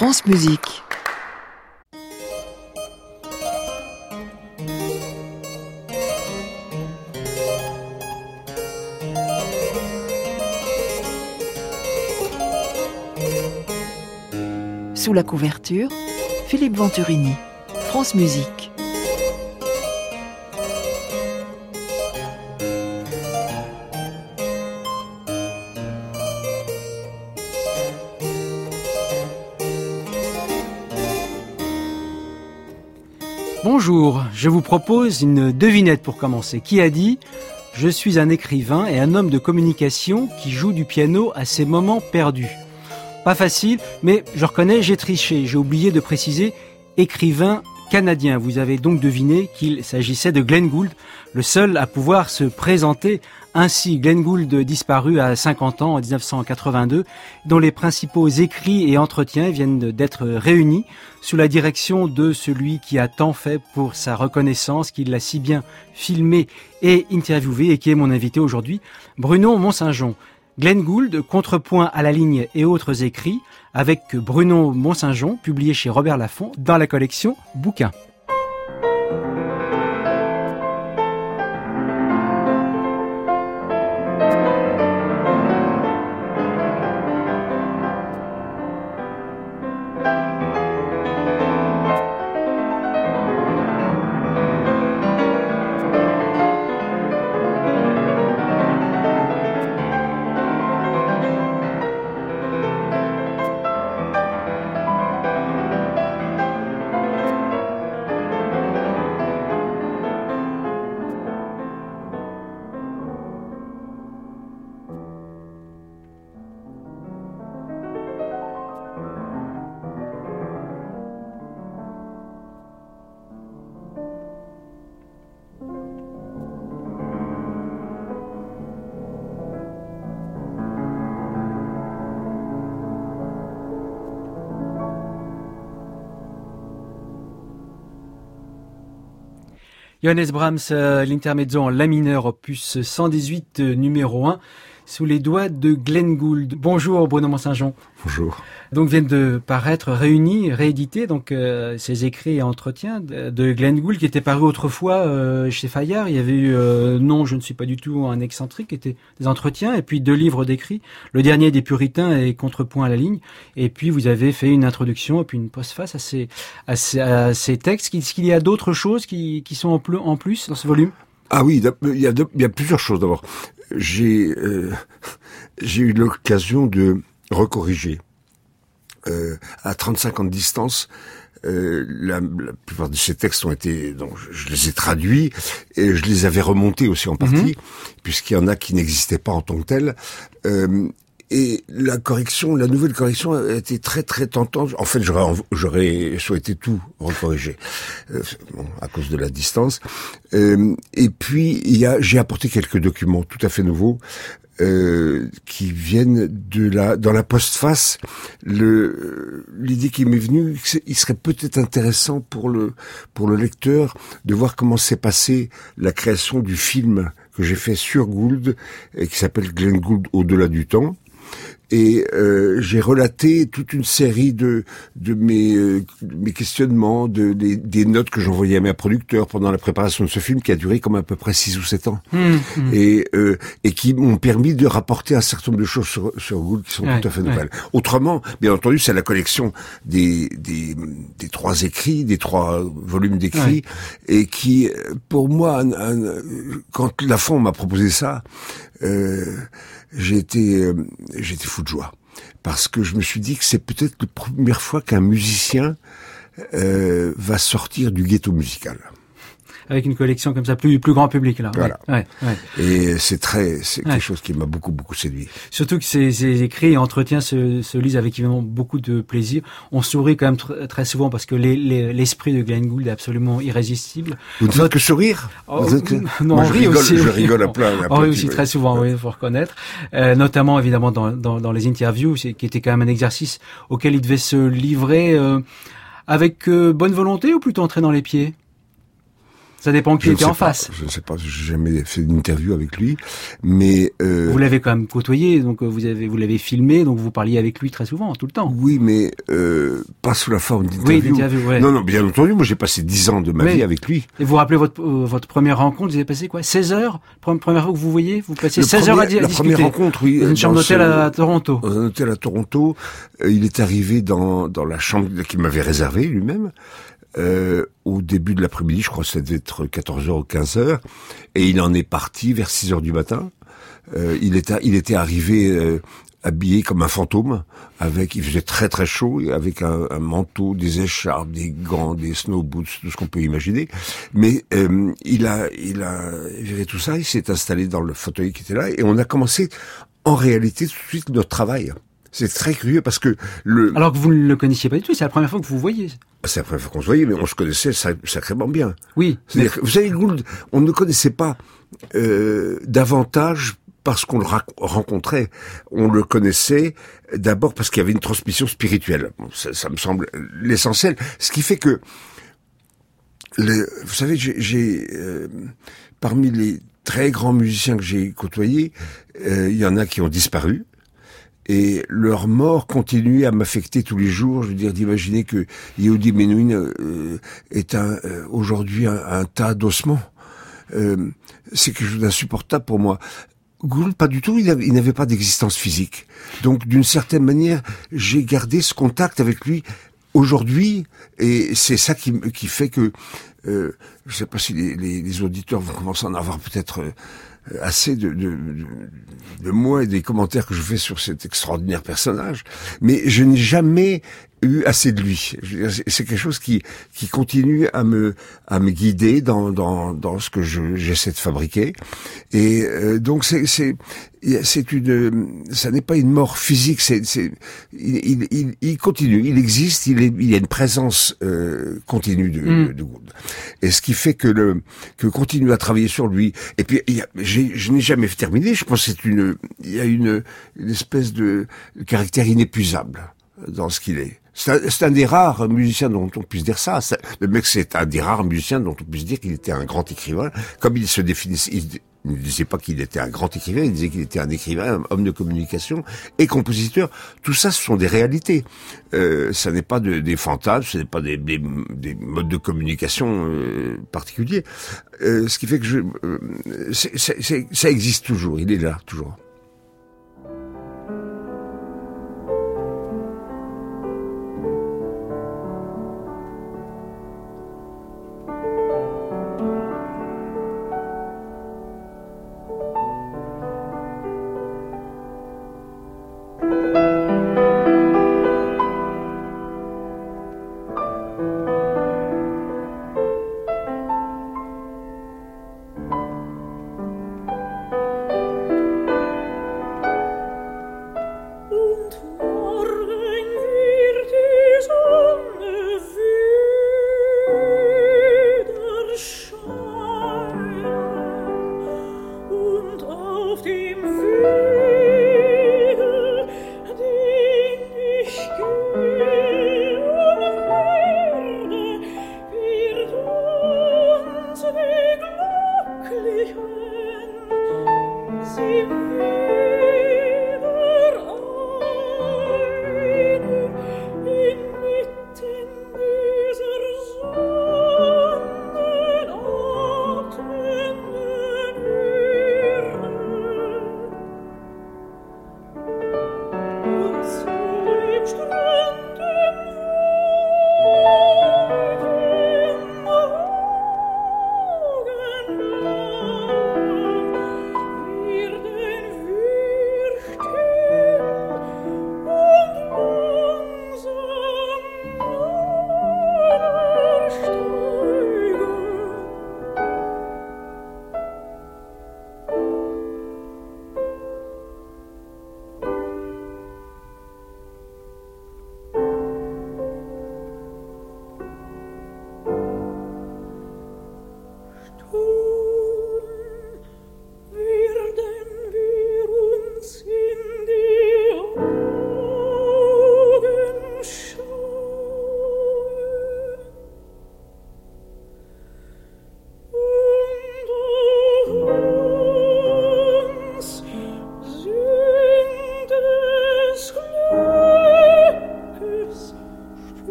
France Musique. Sous la couverture, Philippe Venturini, France Musique. Bonjour, je vous propose une devinette pour commencer. Qui a dit « Je suis un écrivain et un homme de communication qui joue du piano à ses moments perdus ». Pas facile, mais je reconnais, j'ai triché. J'ai oublié de préciser écrivain canadien. Vous avez donc deviné qu'il s'agissait de Glenn Gould, le seul à pouvoir se présenter ainsi. Glenn Gould disparu à 50 ans en 1982, dont les principaux écrits et entretiens viennent d'être réunis sous la direction de celui qui a tant fait pour sa reconnaissance, qui l'a si bien filmé et interviewé et qui est mon invité aujourd'hui, Bruno Mont-Saint-Jean. Glenn Gould, Contrepoint à la ligne et autres écrits, avec Bruno Mont-Saint-Jean, publié chez Robert Laffont dans la collection Bouquins. Johannes Brahms, l'intermezzo en la mineur, opus 118, numéro 1, sous les doigts de Glenn Gould. Bonjour Bruno Mont-Saint-Jean. Bonjour. Donc viennent de paraître réunis, réédités, donc ces écrits et entretiens de Glenn Gould qui étaient parus autrefois chez Fayard. Il y avait eu Non, je ne suis pas du tout un excentrique, qui étaient des entretiens, et puis 2 livres d'écrits, le dernier des Puritains et Contrepoint à la ligne. Et puis vous avez fait une introduction et puis une postface à ces textes. Est-ce qu'il y a d'autres choses qui sont en plus dans ce volume? Ah oui, il y a plusieurs choses. D'abord, j'ai eu l'occasion de recorriger à 35 ans de distance. La plupart de ces textes ont été, donc je les ai traduits et je les avais remontés aussi en partie, puisqu'il y en a qui n'existaient pas en tant que tels. Et la nouvelle correction a été très très tentante. En fait, j'aurais souhaité tout recorriger, à cause de la distance. Et puis j'ai apporté quelques documents tout à fait nouveaux qui viennent dans la postface. L'idée qui m'est venue, il serait peut-être intéressant pour le lecteur de voir comment s'est passée la création du film que j'ai fait sur Gould et qui s'appelle Glenn Gould au-delà du temps. Et j'ai relaté toute une série de mes questionnements, des notes que j'envoyais à mes producteurs pendant la préparation de ce film qui a duré comme à peu près 6 ou 7 ans. Et qui m'ont permis de rapporter un certain nombre de choses sur Gould qui sont tout à fait nouvelles. Autrement, bien entendu, c'est la collection des 3 écrits, des 3 volumes d'écrits, et qui, pour moi, quand Laffont m'a proposé ça, j'ai été fou de joie, parce que je me suis dit que c'est peut-être la première fois qu'un musicien va sortir du ghetto musical. Avec une collection comme ça, plus grand public, là. Voilà. Ouais. Et c'est quelque chose qui m'a beaucoup séduit. Surtout que ces écrits et entretiens se lisent avec évidemment beaucoup de plaisir. On sourit quand même très souvent parce que l'esprit de Glenn Gould est absolument irrésistible. Vous ne faites que sourire? Non, moi, je rigole à plein. On rit aussi très souvent, oui, faut reconnaître. Notamment, évidemment, dans les interviews, qui était quand même un exercice auquel il devait se livrer avec bonne volonté ou plutôt entrer dans les pieds? Ça dépend qui était en face. Je ne sais pas, j'ai jamais fait une interview avec lui, mais vous l'avez quand même côtoyé, donc vous l'avez filmé, donc vous parliez avec lui très souvent, tout le temps. Oui, mais pas sous la forme d'interview. Oui, d'interview, ouais. Non, bien entendu, moi j'ai passé 10 ans de ma vie avec lui. Et vous vous rappelez votre première rencontre, vous avez passé quoi, 16 heures, première fois que vous voyez, vous passez 16 heures à discuter. La première rencontre, oui. Dans une chambre d'hôtel à Toronto. Dans un hôtel à Toronto, il est arrivé dans la chambre qu'il m'avait réservée lui-même. Au début de l'après-midi, je crois que ça devait être 14h ou 15h, et il en est parti vers 6h du matin. Il était arrivé habillé comme un fantôme, il faisait très très chaud, avec un manteau, des écharpes, des gants, des snow boots, tout ce qu'on peut imaginer. Mais il a viré tout ça, il s'est installé dans le fauteuil qui était là, et on a commencé en réalité tout de suite notre travail. C'est très curieux parce que Alors que vous ne le connaissiez pas du tout, c'est la première fois que vous voyez. C'est la première fois qu'on se voyait, mais on se connaissait sacrément bien. Oui. C'est-à-dire que, vous savez, Gould, on ne le connaissait pas davantage parce qu'on le rencontrait. On le connaissait d'abord parce qu'il y avait une transmission spirituelle. Bon, ça me semble l'essentiel. Ce qui fait que, vous savez, j'ai parmi les très grands musiciens que j'ai côtoyés, il y en a qui ont disparu. Et leur mort continue à m'affecter tous les jours. Je veux dire, d'imaginer que Yehudi Menuhin est aujourd'hui un tas d'ossements. C'est quelque chose d'insupportable pour moi. Gould, pas du tout, il n'avait pas d'existence physique. Donc, d'une certaine manière, j'ai gardé ce contact avec lui aujourd'hui, et c'est ça qui fait que, je sais pas si les auditeurs vont commencer à en avoir peut-être assez de moi et des commentaires que je fais sur cet extraordinaire personnage, mais je n'ai jamais eu assez de lui. C'est quelque chose qui continue à me guider dans ce que j'essaie de fabriquer. Et donc ça n'est pas une mort physique, il continue, il existe, il y a une présence continue de Gould. Et ce qui fait que continue à travailler sur lui. Et puis je n'ai jamais terminé. Je pense qu'il y a une espèce de caractère inépuisable dans ce qu'il est. C'est un des rares musiciens dont on puisse dire ça. Le mec, c'est un des rares musiciens dont on puisse dire qu'il était un grand écrivain. Comme il se définissait, il ne disait pas qu'il était un grand écrivain, il disait qu'il était un écrivain, un homme de communication et compositeur. Tout ça, ce sont des réalités. Ça n'est pas des fantasmes, ce n'est pas des modes de communication particuliers. Ce qui fait que ça existe toujours, il est là, toujours.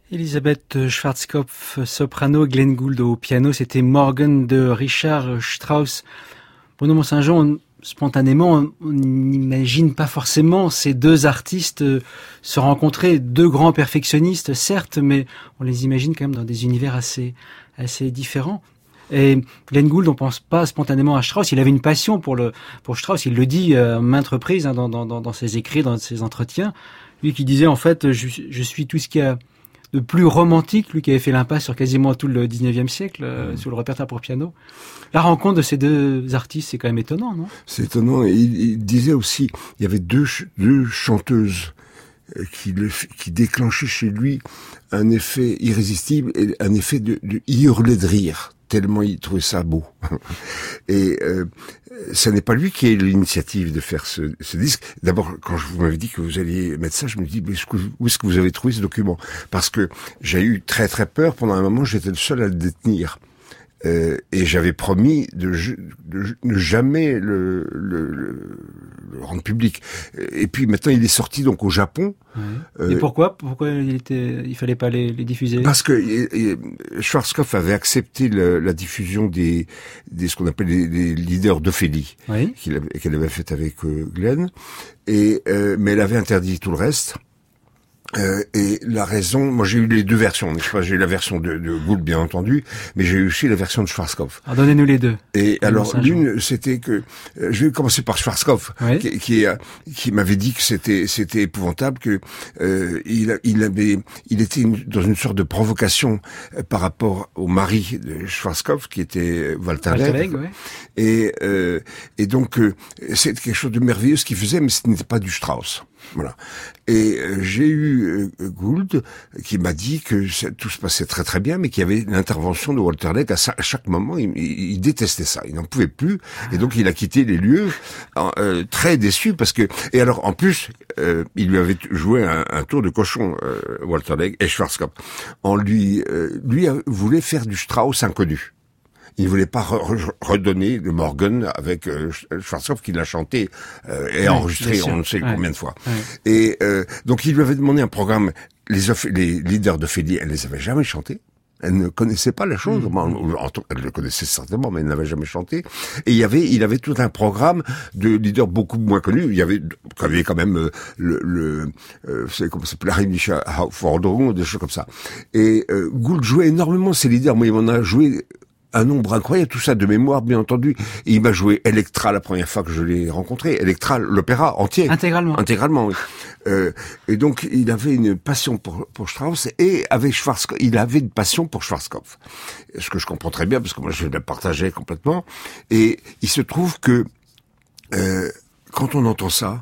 Elisabeth Schwarzkopf, soprano, Glenn Gould au piano, c'était Morgan de Richard Strauss. Bruno Mont-Saint-Jean, spontanément, on n'imagine pas forcément ces deux artistes se rencontrer, deux grands perfectionnistes, certes, mais on les imagine quand même dans des univers assez différents. Et Glenn Gould, on pense pas spontanément à Strauss. Il avait une passion pour Strauss. Il le dit à maintes reprises dans ses écrits, dans ses entretiens. Lui qui disait en fait, je suis tout ce qu'il y a de plus romantique, lui qui avait fait l'impasse sur quasiment tout le 19e siècle, sur le répertoire pour piano. La rencontre de ces deux artistes, c'est quand même étonnant, non? C'est étonnant. Et il disait aussi, il y avait deux chanteuses qui déclenchaient chez lui un effet irrésistible et un effet il hurlait de rire, tellement il trouvait ça beau. Et ce n'est pas lui qui a eu l'initiative de faire ce disque. D'abord, quand vous m'avez dit que vous alliez mettre ça, je me dis, mais où est-ce que vous avez trouvé ce document? Parce que j'ai eu très très peur. Pendant un moment, j'étais le seul à le détenir. Et j'avais promis de ne jamais le rendre public. Et puis maintenant, il est sorti donc au Japon. Ouais. Et pourquoi il fallait pas les diffuser? Parce que Schwarzkopf avait accepté la diffusion des ce qu'on appelle les leaders d'Ophélie, oui, qu'elle avait fait avec Glenn. Mais elle avait interdit tout le reste. Et la raison, moi j'ai eu les deux versions, j'ai eu la version de Gould bien entendu, mais j'ai eu aussi la version de Schwarzkopf. Alors donnez-nous les deux. Et alors l'une, c'était que je vais commencer par Schwarzkopf, oui, qui m'avait dit que c'était épouvantable, que il était dans une sorte de provocation par rapport au mari de Schwarzkopf qui était Walter Legg, ouais. Et donc c'est quelque chose de merveilleux ce qu'il faisait, mais ce n'était pas du Strauss. Voilà. Et j'ai eu Gould qui m'a dit que tout se passait très très bien, mais qu'il y avait l'intervention de Walter Legg à chaque moment. Il détestait ça, il n'en pouvait plus, et donc il a quitté les lieux très déçu parce que. Et alors en plus, il lui avait joué un tour de cochon, Walter Legg et Schwarzkopf. Lui voulait faire du Strauss inconnu. Il voulait pas redonner le Morgan avec Schwarzkopf qui l'a chanté et enregistré on ne sait combien de fois. Ouais. Et donc il lui avait demandé un programme. Les leaders d'Ophélie, elle les avait jamais chantés. Elle ne connaissait pas la chose. Elle le connaissait certainement, mais elle n'avait jamais chanté. Et il avait tout un programme de leaders beaucoup moins connus. Il y avait quand même c'est comment ça s'appelle, Heinrich Forderung, des choses comme ça. Et Gould jouait énormément ces leaders. Moi, il m'en a joué un nombre incroyable, tout ça de mémoire, bien entendu. Et il m'a joué Elektra la première fois que je l'ai rencontré. Elektra, l'opéra entier. Intégralement, oui. Et donc, il avait une passion pour Strauss et avec Schwarzkopf, il avait une passion pour Schwarzkopf. Ce que je comprends très bien parce que moi, je la partageais complètement. Et il se trouve que, quand on entend ça,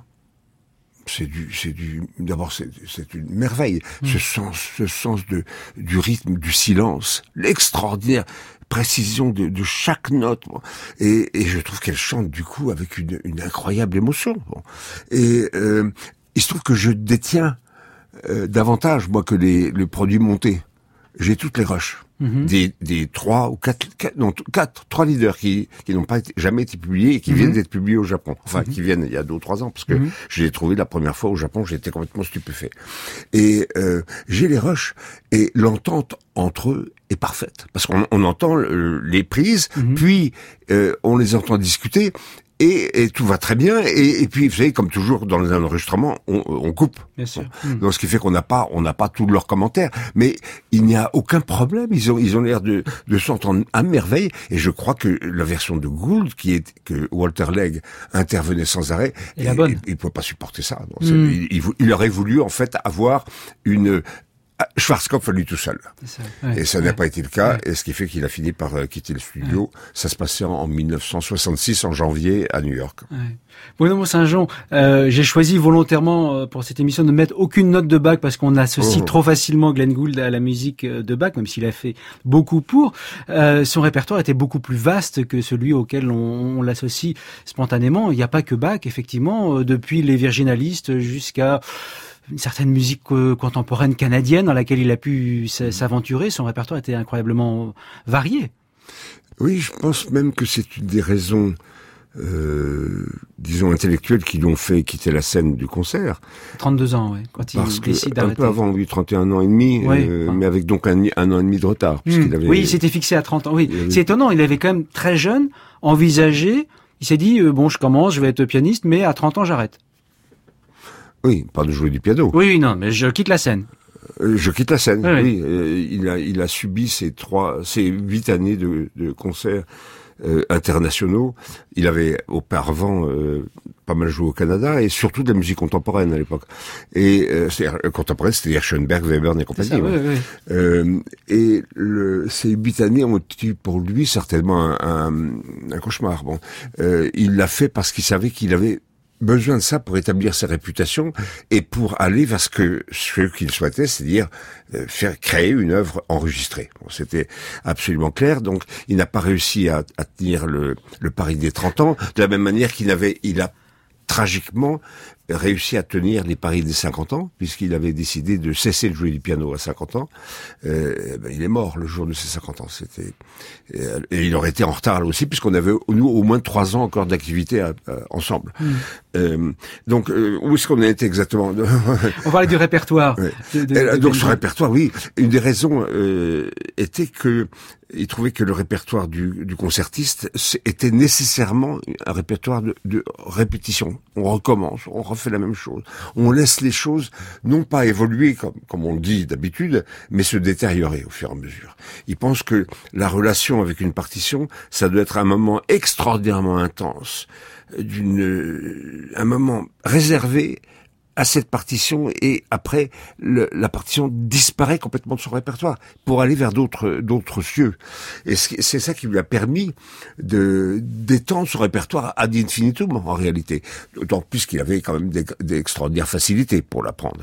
d'abord c'est une merveille. Ce sens du rythme, du silence, l'extraordinaire précision de chaque note. Et je trouve qu'elle chante du coup avec une incroyable émotion. Et il se trouve que je détiens davantage moi que le produit monté. J'ai toutes les rushs. Des 3 ou 3 leaders qui n'ont pas jamais été publiés et qui viennent d'être publiés au Japon. Enfin, qui viennent il y a 2 ou 3 ans, parce que je l'ai trouvé la première fois au Japon, j'étais complètement stupéfait. Et j'ai les rushs, et l'entente entre eux est parfaite. Parce qu'on entend les prises, puis on les entend discuter, et tout va très bien, et puis vous savez, comme toujours dans les enregistrements, on coupe. Bien sûr. Donc ce qui fait qu'on n'a pas tous leurs commentaires, mais il n'y a aucun problème. Ils ont l'air de s'entendre à merveille, et je crois que la version de Gould, que Walter Legg intervenait sans arrêt, la bonne. Il pouvait pas supporter ça. Donc, il aurait voulu en fait avoir une Schwarzkopf à lui tout seul. Et ça n'a pas été le cas, et ce qui fait qu'il a fini par quitter le studio. Ça se passait en 1966, en janvier, à New York. Bruno Mont-Saint-Jean, j'ai choisi volontairement pour cette émission de mettre aucune note de Bach parce qu'on associe trop facilement Glenn Gould à la musique de Bach, même s'il a fait beaucoup pour. Son répertoire était beaucoup plus vaste que celui auquel on l'associe spontanément. Il n'y a pas que Bach, effectivement, depuis les virginalistes jusqu'à une certaine musique contemporaine canadienne dans laquelle il a pu s'aventurer. Son répertoire était incroyablement varié. Oui, je pense même que c'est une des raisons disons intellectuels qui lui ont fait quitter la scène du concert. 32 ans, oui, quand il décide d'arrêter. Un peu avant lui, 31 ans et demi, mais avec donc un an et demi de retard. Puisqu'il avait... Oui, il s'était fixé à 30 ans. Oui, c'est étonnant, il avait quand même très jeune envisagé, il s'est dit, bon, je commence, je vais être pianiste, mais à 30 ans, j'arrête. Oui, pas de jouer du piano. Oui, non, mais je quitte la scène. Je quitte la scène, oui. Il a subi ces 8 années de concerts internationaux. Il avait auparavant pas mal joué au Canada et surtout de la musique contemporaine à l'époque. Et contemporaine, c'est-à-dire Schoenberg, Webern et compagnie. Ça, oui. Et ces 8 années ont été pour lui certainement un cauchemar. Bon, il l'a fait parce qu'il savait qu'il avait besoin de ça pour établir sa réputation et pour aller vers ce qu'il souhaitait, c'est-à-dire créer une œuvre enregistrée. Bon, c'était absolument clair. Donc, il n'a pas réussi à tenir le pari des 30 ans, de la même manière il a tragiquement réussi à tenir les paris des 50 ans, puisqu'il avait décidé de cesser de jouer du piano à 50 ans. Il est mort le jour de ses 50 ans. Et il aurait été en retard là aussi, puisqu'on avait, nous, au moins 3 ans encore d'activité ensemble. Donc, où est-ce qu'on a été exactement? On parlait du répertoire. Oui. Donc, ce répertoire, oui. Une des raisons était que il trouvait que le répertoire du concertiste était nécessairement un répertoire de répétition. On recommence, on refait la même chose. On laisse les choses non pas évoluer comme on le dit d'habitude, mais se détériorer au fur et à mesure. Il pense que la relation avec une partition, ça doit être un moment extraordinairement intense, un moment réservé à cette partition, et après la partition disparaît complètement de son répertoire pour aller vers d'autres cieux. Et c'est ça qui lui a permis d'étendre son répertoire ad infinitum en réalité, d'autant plus qu'il avait quand même d'extraordinaires facilités pour l'apprendre,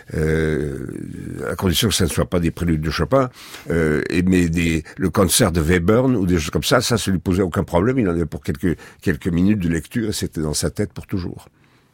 à condition que ça ne soit pas des préludes de Chopin, mais le concert de Webern ou des choses comme ça lui posait aucun problème. Il en avait pour quelques minutes de lecture et c'était dans sa tête pour toujours.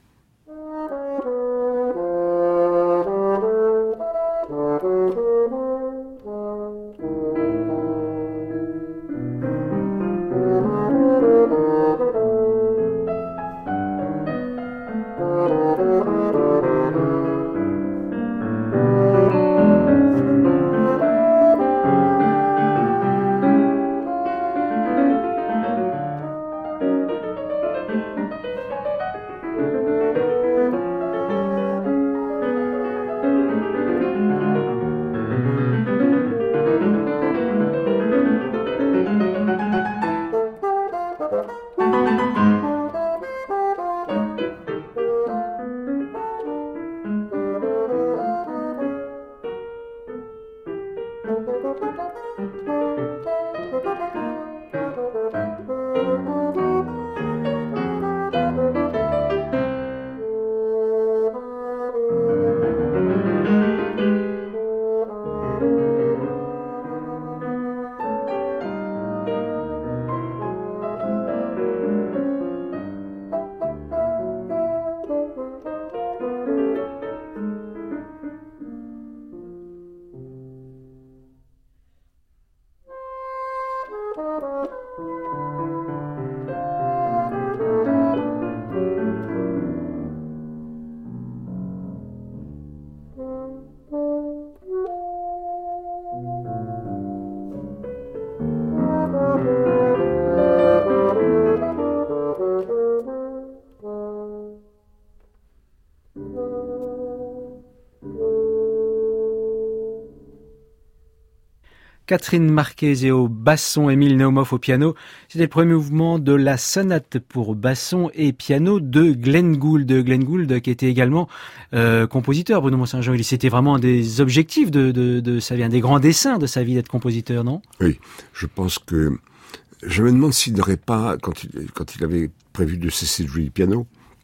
Catherine Marchese au basson, Émile Naumov au piano. C'était le premier mouvement de la sonate pour basson et piano de Glenn Gould. Glenn Gould qui était également compositeur, Bruno Mont-Saint-Jean. C'était vraiment un des objectifs de sa vie, un des grands desseins de sa vie d'être compositeur, non? Oui, je pense que... Je me demande s'il n'aurait pas, quand il avait prévu de cesser de jouer du piano,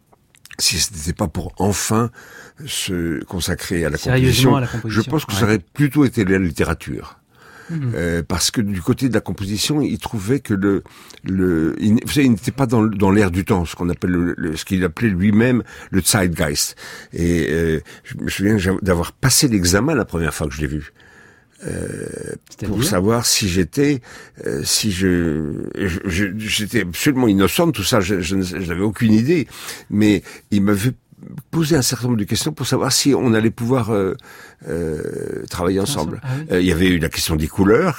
si ce n'était pas pour enfin se consacrer à la composition. Je pense que ça aurait plutôt été la littérature. Parce que du côté de la composition, il trouvait que il n'était pas dans l'air du temps, ce qu'il appelait lui-même le Zeitgeist. Et je me souviens d'avoir passé l'examen la première fois que je l'ai vu. pour savoir si j'étais, j'étais absolument innocent de tout ça, je n'avais aucune idée, mais il m'avait posé un certain nombre de questions pour savoir si on allait pouvoir travailler ensemble. Ah oui. Il y avait eu la question des couleurs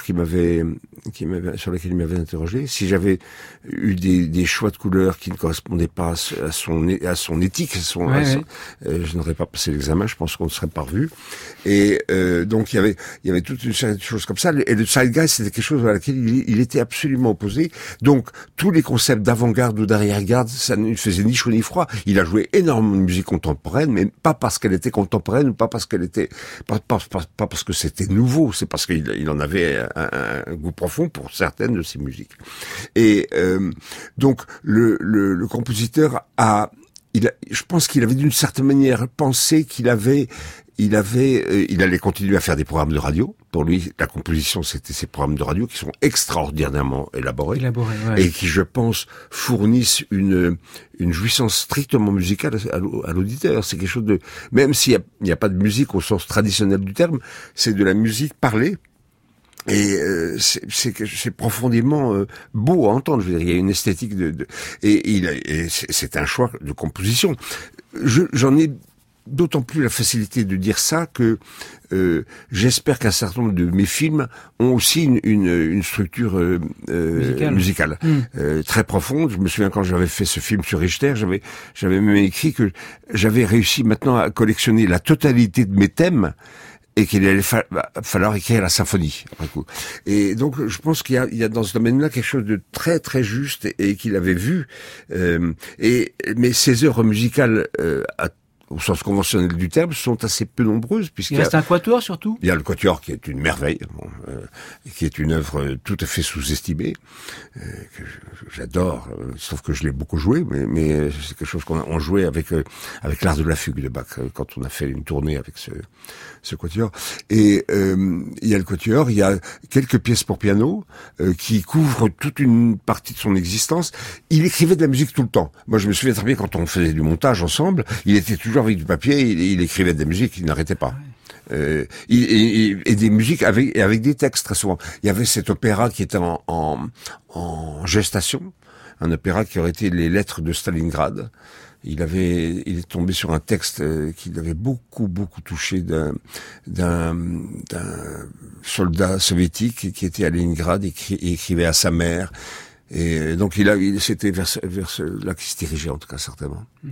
sur laquelle il m'avait interrogé. Si j'avais eu des choix de couleurs qui ne correspondaient pas à son éthique, je n'aurais pas passé l'examen. Je pense qu'on ne serait pas revus. Et donc il y avait toute une série de choses comme ça. Et le Zeitgeist, c'était quelque chose à laquelle il était absolument opposé. Donc tous les concepts d'avant-garde ou d'arrière-garde, ça ne faisait ni chaud ni froid. Il a joué énormément de musique contemporaine, mais pas parce qu'elle était contemporaine, ou pas parce qu'elle était pas parce que c'était nouveau, c'est parce qu'il en avait un goût profond pour certaines de ses musiques. Et donc le compositeur je pense qu'il avait d'une certaine manière pensé qu'il allait continuer à faire des programmes de radio. Pour lui, la composition, c'était ces programmes de radio qui sont extraordinairement élaborés ouais. et qui, je pense, fournissent une jouissance strictement musicale à l'auditeur. C'est quelque chose de, même s'il n'y a pas de musique au sens traditionnel du terme, c'est de la musique parlée. Et c'est profondément beau à entendre. Je veux dire, il y a une esthétique et c'est un choix de composition. J'en ai d'autant plus la facilité de dire ça que j'espère qu'un certain nombre de mes films ont aussi une structure musicale très profonde. Je me souviens quand j'avais fait ce film sur Richter, j'avais même écrit que j'avais réussi maintenant à collectionner la totalité de mes thèmes et qu'il allait falloir écrire la symphonie après coup. Et donc je pense qu'il y a dans ce domaine-là quelque chose de très très juste et qu'il avait vu. Mais ces œuvres musicales au sens conventionnel du terme, sont assez peu nombreuses. Il reste un quatuor surtout. Il y a le quatuor qui est une merveille, qui est une œuvre tout à fait sous-estimée, que j'adore, sauf que je l'ai beaucoup joué, mais c'est quelque chose qu'on jouait avec l'art de la fugue de Bach, quand on a fait une tournée avec ce quatuor. Et il y a le quatuor, il y a quelques pièces pour piano qui couvrent toute une partie de son existence. Il écrivait de la musique tout le temps. Moi, je me souviens très bien quand on faisait du montage ensemble, il était toujours avec du papier, il écrivait de la musique, il n'arrêtait pas. Et des musiques avec des textes très souvent. Il y avait cet opéra qui était en gestation, un opéra qui aurait été les lettres de Stalingrad. Il est tombé sur un texte qui l'avait beaucoup touché d'un soldat soviétique qui était à Leningrad et écrivait à sa mère. Et donc c'était vers là qu'il se dirigeait en tout cas certainement. Mm-hmm.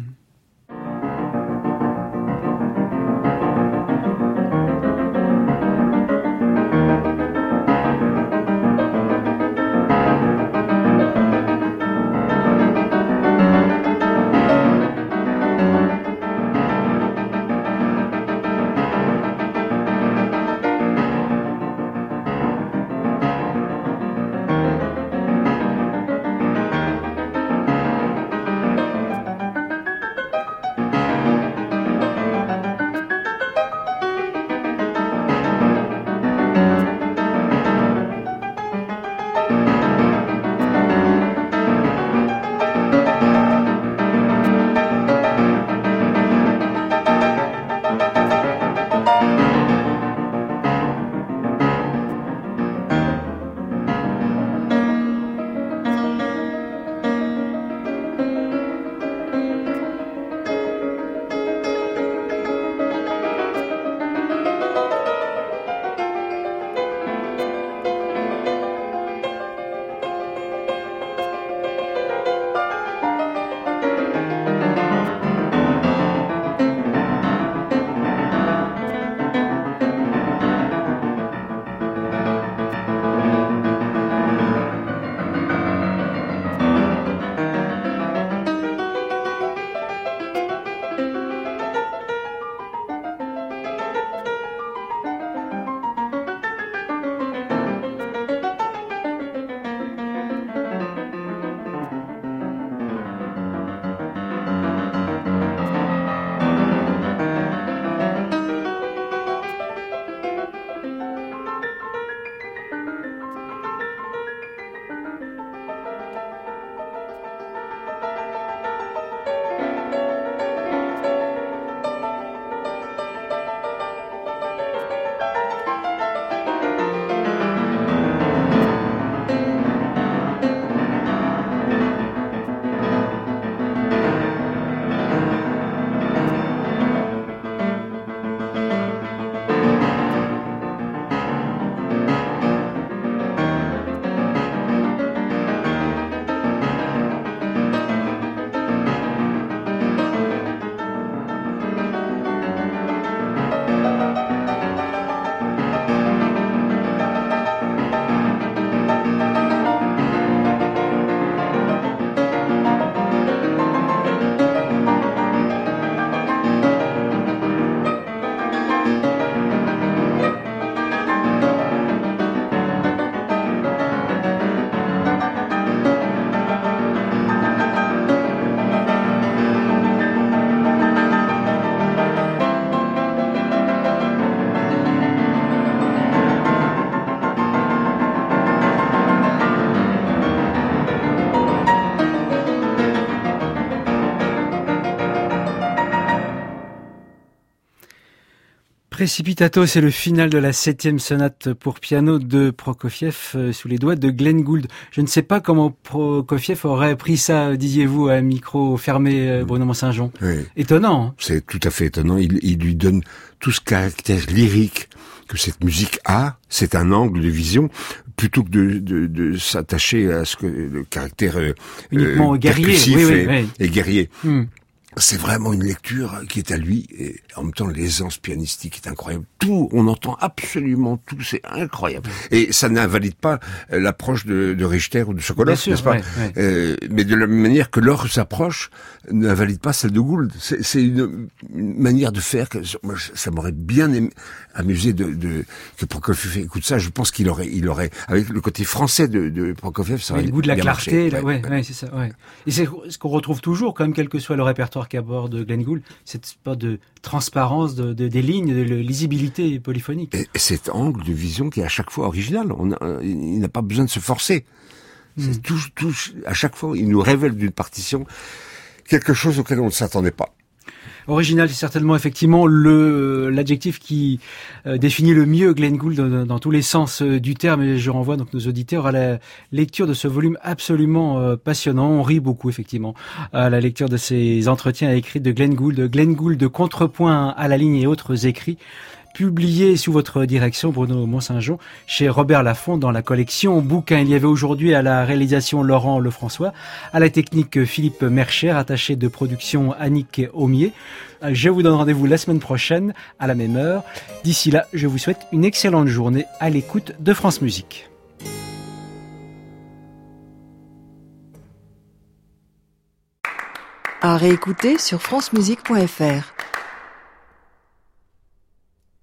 Precipitato, c'est le final de la 7e sonate pour piano de Prokofiev sous les doigts de Glenn Gould. Je ne sais pas comment Prokofiev aurait pris ça, disiez-vous, à micro fermé, Bruno Mont-Saint-Jean. Oui. Étonnant. Hein. C'est tout à fait étonnant. Il lui donne tout ce caractère lyrique que cette musique a. C'est un angle de vision plutôt que de s'attacher à ce que le caractère uniquement guerrier, et guerrier. C'est vraiment une lecture qui est à lui, et en même temps l'aisance pianistique est incroyable. Tout, on entend absolument tout, c'est incroyable. Et ça n'invalide pas l'approche de Richter ou de Sokolov, n'est-ce pas? Mais de la même manière que leur approche n'invalide pas celle de Gould. C'est une manière de faire que moi, ça m'aurait bien amusé que Prokofiev écoute ça. Je pense qu'il aurait avec le côté français de Prokofiev, ça aurait le goût de la clarté, marché. C'est ça. Ouais. Et c'est ce qu'on retrouve toujours, quand même, quel que soit le répertoire qu'aborde Glenn Gould, cette sorte de transparence des lignes, de lisibilité polyphonique. Et cet angle de vision qui est à chaque fois original. Il n'a pas besoin de se forcer. C'est tout, à chaque fois, il nous révèle d'une partition quelque chose auquel on ne s'attendait pas. Original, c'est certainement effectivement l'adjectif qui définit le mieux Glenn Gould dans tous les sens du terme. Et je renvoie donc nos auditeurs à la lecture de ce volume absolument passionnant. On rit beaucoup effectivement à la lecture de ces entretiens écrits de Glenn Gould, contrepoint à la ligne et autres écrits, publié sous votre direction, Bruno Mont-Saint-Jean, chez Robert Laffont dans la collection Bouquins. Il y avait aujourd'hui à la réalisation Laurent Lefrançois, à la technique Philippe Mercher, attaché de production Annick Aumier. Je vous donne rendez-vous la semaine prochaine à la même heure. D'ici là, je vous souhaite une excellente journée à l'écoute de France Musique. À réécouter sur francemusique.fr.